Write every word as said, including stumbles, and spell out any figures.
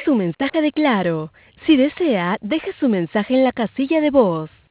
su mensaje de Claro. Si desea, deje su mensaje en la casilla de voz.